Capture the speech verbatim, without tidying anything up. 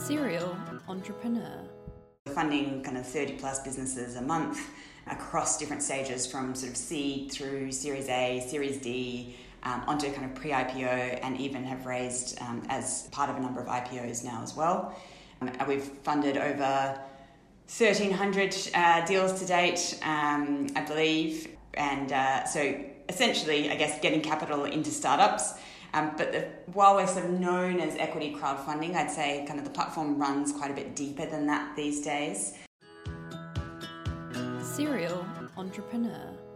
Serial entrepreneur. Funding kind of thirty plus businesses a month across different stages from sort of seed through Series A, Series D, um, onto kind of pre-I P O, and even have raised um, as part of a number of I P Os now as well. Um, we've funded over thirteen hundred uh, deals to date, um, I believe. And uh, so essentially, I guess, getting capital into startups. Um, but the, while we're sort of known as equity crowdfunding, I'd say kind of the platform runs quite a bit deeper than that these days. Serial entrepreneur.